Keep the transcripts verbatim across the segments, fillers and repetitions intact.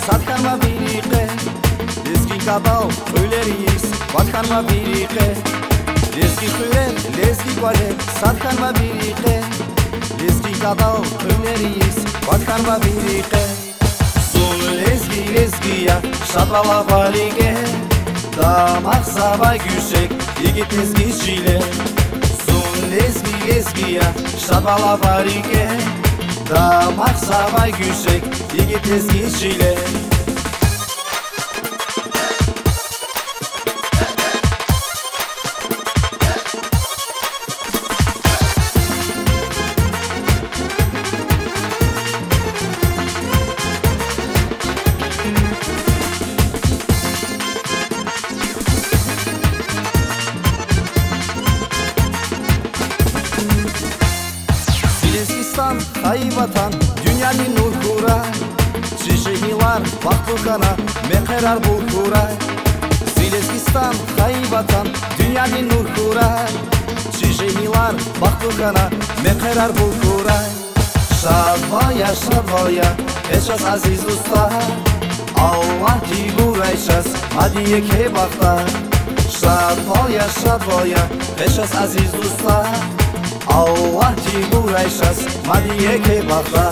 Satkanma biriqe Lezgi kabal Öyleris Batkanma biriqe Lezgi xürer Lezgi gole Satkanma biriqe Lezgi kabal Öyleris Batkanma biriqe Sun lezgi lezgiya Şadvala varige Damak sabay güşek Yigit lezgi çile Sun lezgi lezgiya Şadvala varige Damak sabay güşek Yigit lezgi çile Silezgistan, Hayvatan, dünyanın nurkura Çiçeğiler baktukana, mekerar bulkura Silezgistan, Hayvatan, dünyanın nurkura Çiçeğiler baktukana, mekerar bulkura Şadvaya, şadvaya, eşas aziz usta Allah ki burayşas, hadiye ke bakta Şadvaya, şadvaya, eşas aziz usta Allah ki burayşas, hadiye ke bakta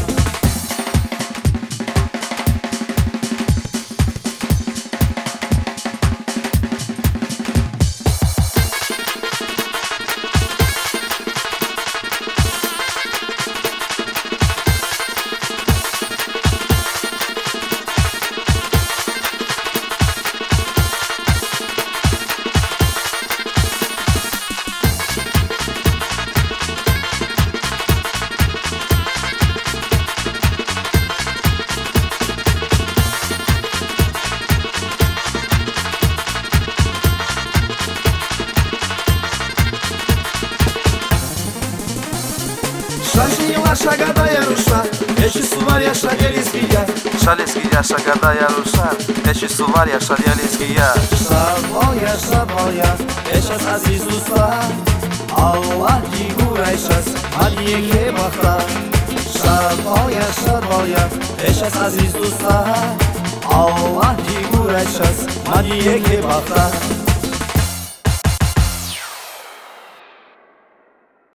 Шашила шагадая руша, эши суварья шаделиския. Шалеския шагадая руша, эши суварья шаделиския. Şadvaya, şadvaya, eşas aziz usta Allah ki burayşas, hadiye ke bakta Şadvaya, şadvaya, eşas aziz usta Allah ki burayşas, hadiye ke bakta